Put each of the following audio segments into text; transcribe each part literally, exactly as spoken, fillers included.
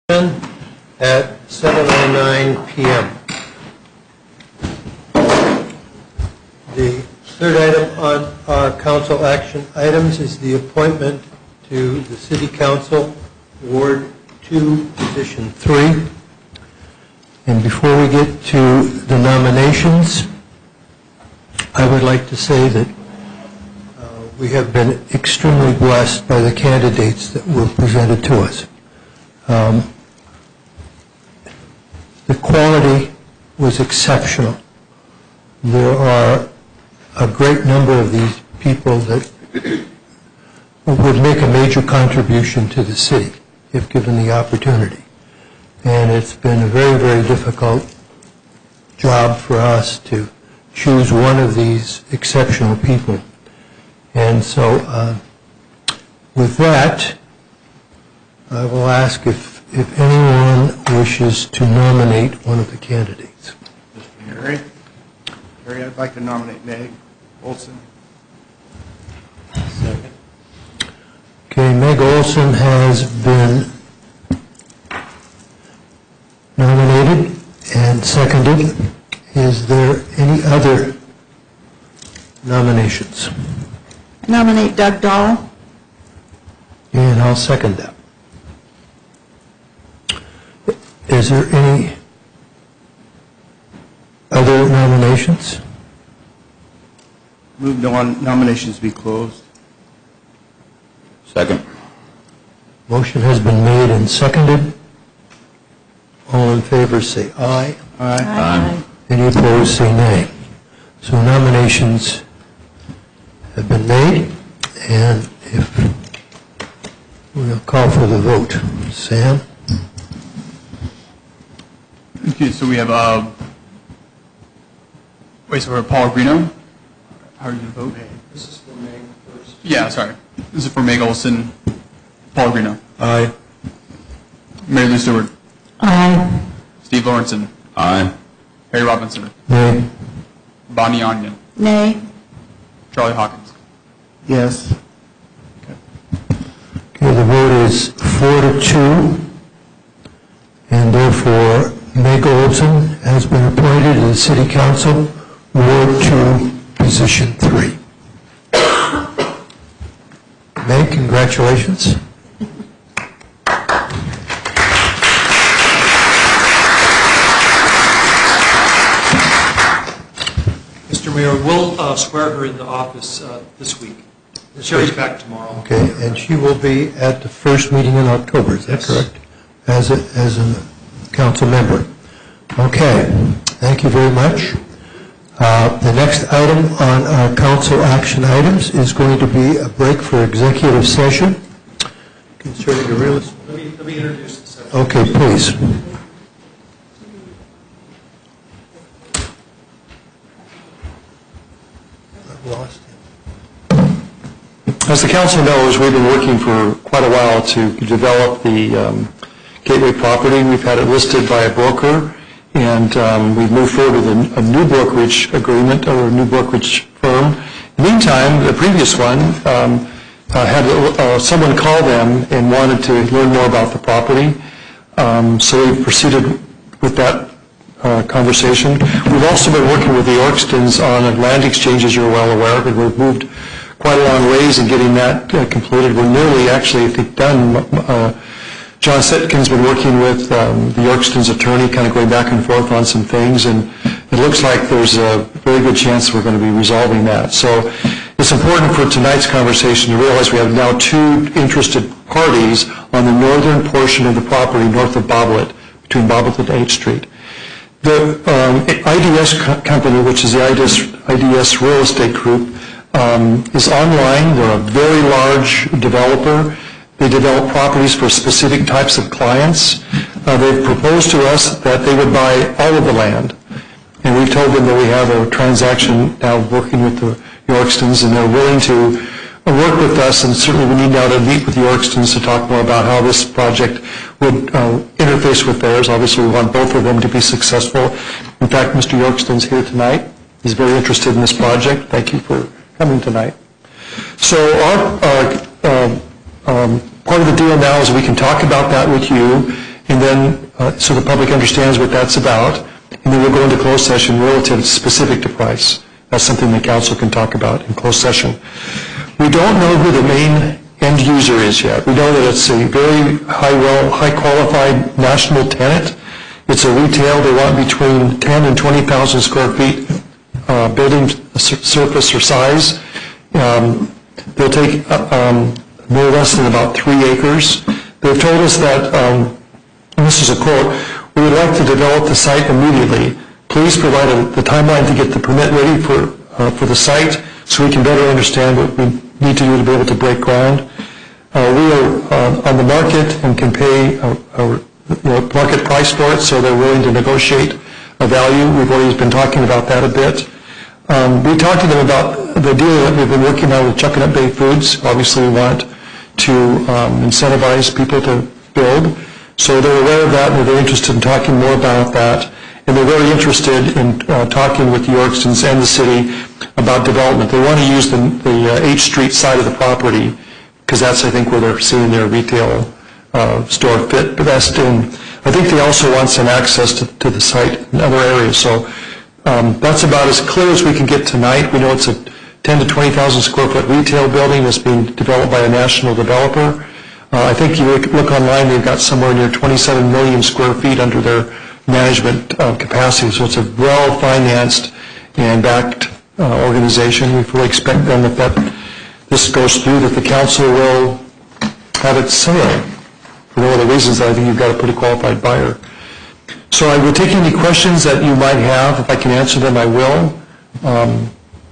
at seven oh nine p m The third item on our council action items is the appointment to the City Council, Ward two, Position three. And before we get to the nominations, I would like to say that uh, we have been extremely blessed by the candidates that were presented to us. Um, the quality was exceptional. There are a great number of these people that would make a major contribution to the city if given the opportunity. And it's been a very, very difficult job for us to choose one of these exceptional people. And so uh, with that, I will ask if, if anyone wishes to nominate one of the candidates. Mister Harry? Harry, I'd like to nominate Meg Olson. Second. Okay, Meg Olson has been nominated and seconded. Is there any other nominations? I nominate Doug Dahl. And I'll second that. Is there any other nominations? Move no nominations be closed. Second. Motion has been made and seconded. All in favor say aye. Aye. Aye. Any opposed say nay. So nominations have been made, and if we'll call for the vote. Sam? Okay, so we have, uh, wait, so for Paul Greeno? How are you going to vote? This is for Meg first. Yeah, sorry. This is for Meg Olson, Paul Greeno. Aye. Mary Lou Stewart. Aye. Steve Lawrenson. Aye. Harry Robinson. Nay. Bonnie Onion. Nay. Charlie Hawkins. Yes. Okay, the vote is four to two, and therefore Meg Olson has been appointed to the City Council, Ward two, Position three. Meg, congratulations. Mister Mayor, we'll uh, swear her into office uh, this week. Sherry's back tomorrow. Okay, and she will be at the first meeting in October, is that Yes. correct? As a, as a council member. Okay, thank you very much. Uh, the next item on our council action items is going to be a break for executive session concerning the real estate. Let me, let me introduce the secretary. Okay, please. I've lost him. As the council knows, we've been working for quite a while to develop the um, Gateway property. We've had it listed by a broker, and um, we've moved forward with a, a new brokerage agreement or a new brokerage firm. In the meantime, the previous one um, uh, had uh, someone call them and wanted to learn more about the property. Um, so we proceeded with that uh, conversation. We've also been working with the Yorkstons on a land exchange, as you're well aware, but we've moved quite a long ways in getting that uh, completed. We're nearly actually, I think, done. Uh, John Sitkin's been working with um, the Yorkstons attorney, kind of going back and forth on some things, and it looks like there's a very good chance we're going to be resolving that. So it's important for tonight's conversation to realize we have now two interested parties on the northern portion of the property north of Boblet, between Boblet and eighth Street. The um, I D S co- company, which is the I D S, I D S Real Estate Group, um, is online. They're a very large developer. They develop properties for specific types of clients. Uh, they've proposed to us that they would buy all of the land. And we've told them that we have a transaction now working with the Yorkstons, and they're willing to uh, work with us, and certainly we need now to meet with the Yorkstons to talk more about how this project would uh, interface with theirs. Obviously, we want both of them to be successful. In fact, Mister Yorkston's here tonight. He's very interested in this project. Thank you for coming tonight. So our uh, uh, um, part of the deal now is we can talk about that with you, and then, uh, so the public understands what that's about, and then we'll go into closed session relative specific to price. That's something the council can talk about in closed session. We don't know who the main end user is yet. We know that it's a very high, well, high qualified national tenant. It's a retail. They want between ten and twenty thousand square feet uh, building surface or size. Um, they'll take uh, um, no less than about three acres. They've told us that, um, and this is a quote, "We would like to develop the site immediately. Please provide a, the timeline to get the permit ready for uh, for the site so we can better understand what we need to do to be able to break ground. Uh, we are uh, on the market and can pay a, a you know, market price for it, so they're willing to negotiate a value. We've always been talking about that a bit. Um, we talked to them about the deal that we've been working on with Chuckanut Bay Foods. Obviously, we want to um, incentivize people to build. So they're aware of that, and they're interested in talking more about that. And they're very interested in uh, talking with the Yorkstons and the city about development. They want to use the, the uh, H Street side of the property because that's, I think, where they're seeing their retail uh, store fit best in. I think they also want some access to, to the site in other areas. So um, that's about as clear as we can get tonight. We know it's a ten to twenty thousand square foot retail building that's being developed by a national developer. Uh, I think you look, look online, they've got somewhere near twenty-seven million square feet under their management uh, capacity, so it's a well-financed and backed uh, organization. We fully expect them, if that this goes through, that the council will have its say. For no other reasons, I think you've got a pretty qualified buyer. So I will take any questions that you might have. If I can answer them, I will. Um,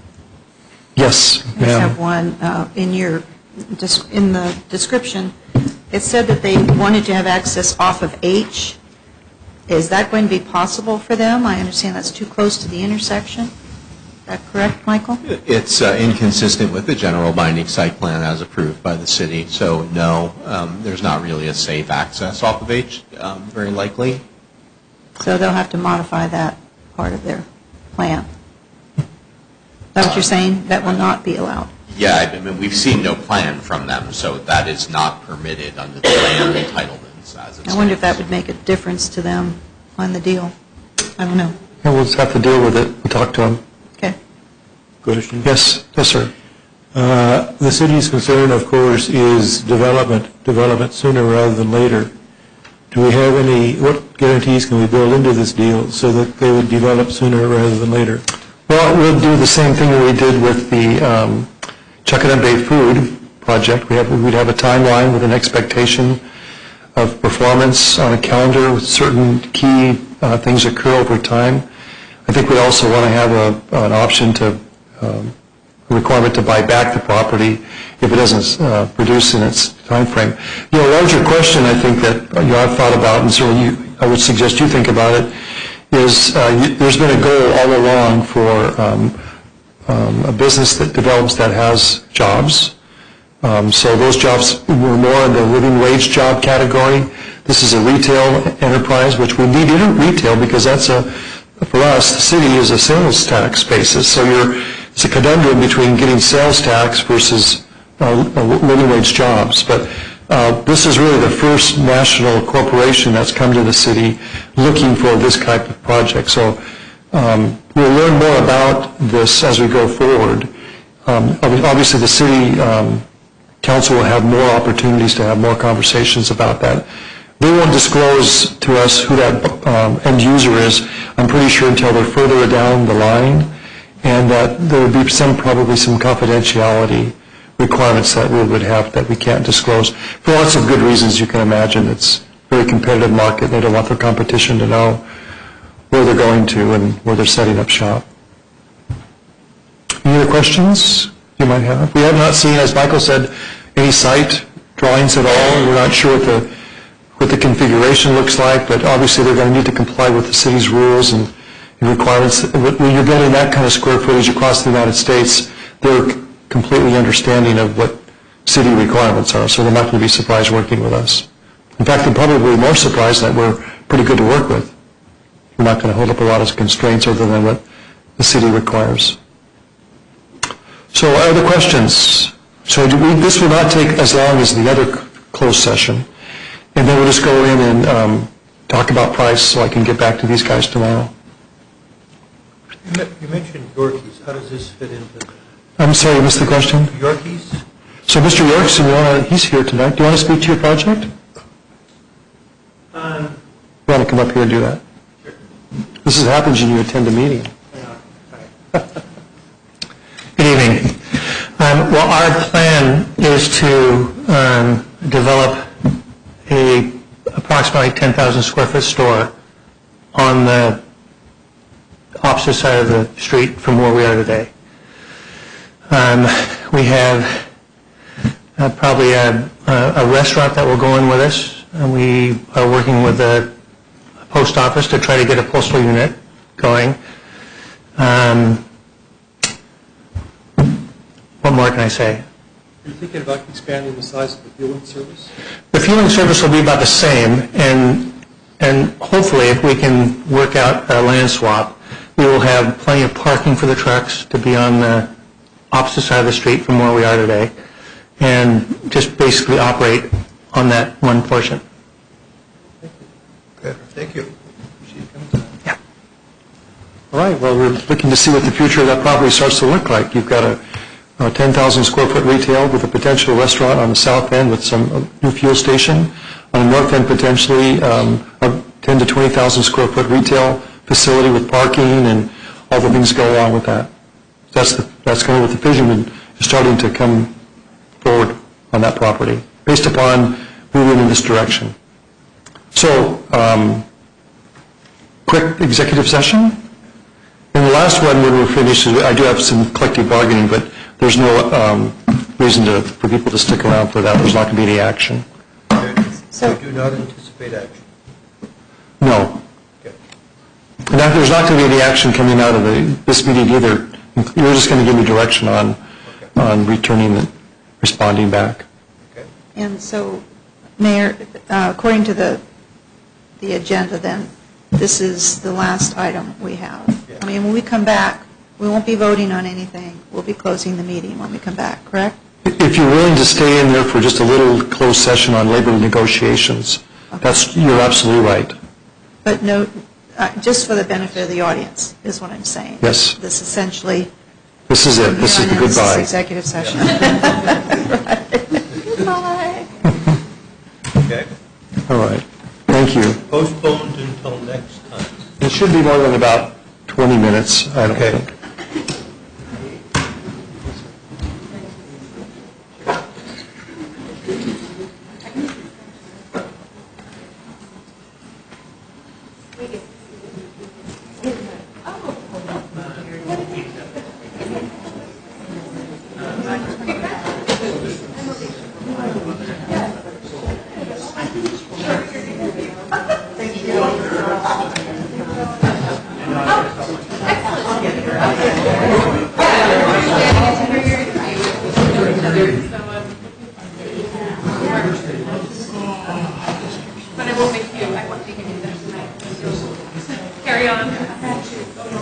yes, I just ma'am. have one. Uh, in your, just in the description, it said that they wanted to have access off of H. Is that going to be possible for them? I understand that's too close to the intersection. Is that correct, Michael? It's uh, inconsistent with the general binding site plan as approved by the city. So no, um, there's not really a safe access off of H, um, very likely. So they'll have to modify that part of their plan. Is that what you're saying? That will not be allowed? Yeah, I mean, we've seen no plan from them, so that is not permitted under the land entitlements as it I wonder if that stands. would make a difference to them on the deal. I don't know. And we'll just have to deal with it. We'll talk to them. Okay. Question. Yes, yes, sir. Uh, The city's concern, of course, is development, development sooner rather than later. Do we have any, what guarantees can we build into this deal so that they would develop sooner rather than later? Well, we'll do the same thing that we did with the um, Chuckanut Bay Food project. We have, we'd have a timeline with an expectation of performance on a calendar with certain key uh, things occur over time. I think we also want to have a, an option to, um, a requirement to buy back the property if it doesn't uh, produce in its time frame. You know, a larger question I think that you know, I've thought about, and certainly you, I would suggest you think about it, is uh, you, there's been a goal all along for um, um, a business that develops that has jobs. Um, so those jobs were more in the living wage job category. This is a retail enterprise, which we need in retail because that's a, for us, the city is a sales tax basis. So you're, it's a conundrum between getting sales tax versus uh, living wage jobs. But uh, this is really the first national corporation that's come to the city looking for this type of project. So um, we'll learn more about this as we go forward. Um, obviously, the city um, council will have more opportunities to have more conversations about that. They won't disclose to us who that um, end user is, I'm pretty sure, until they're further down the line, and that there would be some, probably some confidentiality requirements that we would have that we can't disclose. For lots of good reasons, you can imagine. It's a very competitive market. They don't want their competition to know where they're going to and where they're setting up shop. Any other questions you might have? We have not seen, as Michael said, any site drawings at all. We're not sure what the what the configuration looks like, but obviously they're going to need to comply with the city's rules and, and requirements. When you're building that kind of square footage across the United States, they're completely understanding of what city requirements are, so they're not going to be surprised working with us. In fact, they're probably more surprised that we're pretty good to work with. We're not going to hold up a lot of constraints other than what the city requires. So other questions? So do we, this will not take as long as the other closed session. And then we'll just go in and um, talk about price so I can get back to these guys tomorrow. You men- You mentioned Yorkies. How does this fit into I'm sorry, I missed the question. Yorkies? So Mister Yorkson, you wanna, he's here tonight. Do you want to speak to your project? Um, You want to come up here and do that? This is happens when you attend a meeting. Good evening. Um, Well, our plan is to um, develop a approximately ten thousand square foot store on the opposite side of the street from where we are today. Um, We have uh, probably a a restaurant that will go in with us, and we are working with the post office to try to get a postal unit going. Um, What more can I say? Are you thinking about expanding the size of the fueling service? The fueling service will be about the same, and and hopefully if we can work out a land swap, we will have plenty of parking for the trucks to be on the opposite side of the street from where we are today, and just basically operate on that one portion. Good, thank you. Appreciate you coming tonight. All right, well, we're looking to see what the future of that property starts to look like. You've got a a ten thousand square foot retail with a potential restaurant on the south end with some uh, new fuel station. On the north end, potentially um, a ten to twenty thousand square foot retail facility with parking and all the things that go along with that. That's the, that's kind of what the vision is starting to come forward on that property, based upon moving in this direction. So, um, quick executive session. And the last one, when we're finished, I do have some collective bargaining, but there's no um, reason to, for people to stick around for that. There's not going to be any action. So- I do not anticipate action. No. Okay. And that, there's not going to be any action coming out of the, this meeting either. You're just going to give me direction on, on returning and responding back. Okay. And so, Mayor, uh, according to the, the agenda then, this is the last item we have. I mean, when we come back, we won't be voting on anything. We'll be closing the meeting when we come back, correct? If you're willing to stay in there for just a little closed session on labor negotiations, that's, you're absolutely right. But no, uh, just for the benefit of the audience, is what I'm saying. Yes. This essentially, This is it. This is the Here on in, this goodbye. executive session. Right. Goodbye. Okay. All right. Thank you. Postponed until next time. It should be more than about twenty minutes, I don't Okay. think. But I won't make you, I won't make you do that tonight. Carry on.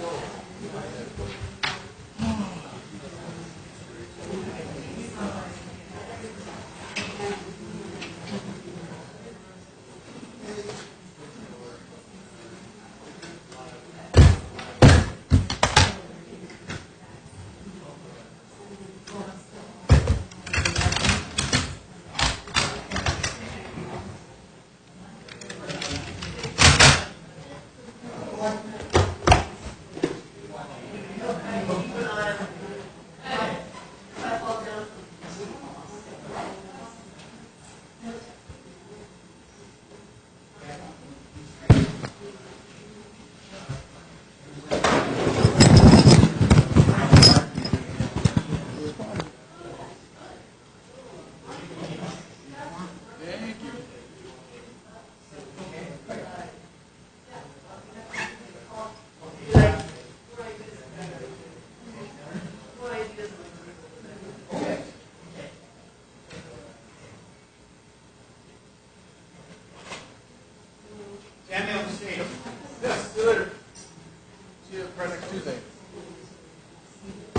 Stand on the stage. Yes, good. See you next Tuesday.